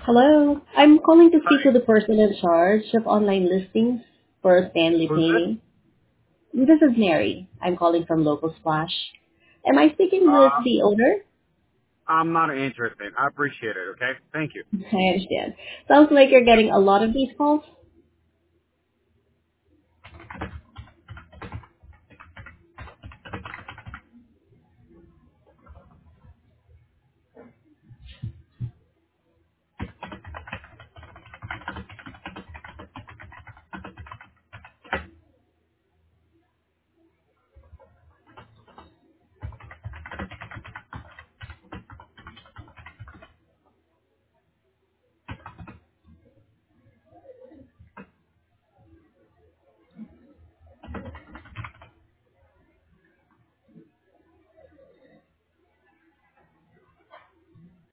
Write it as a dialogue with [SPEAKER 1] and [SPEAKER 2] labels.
[SPEAKER 1] Hello. I'm calling to speak
[SPEAKER 2] Hi,
[SPEAKER 1] to the person in charge of online listings for Stanley
[SPEAKER 2] who's this?
[SPEAKER 1] Painting. This is Mary. I'm calling from Local Splash. Am I speaking with
[SPEAKER 2] Uh,
[SPEAKER 1] the owner?
[SPEAKER 2] I'm not interested. I appreciate it, okay? Thank you.
[SPEAKER 1] I understand. Sounds like you're getting a lot of these calls.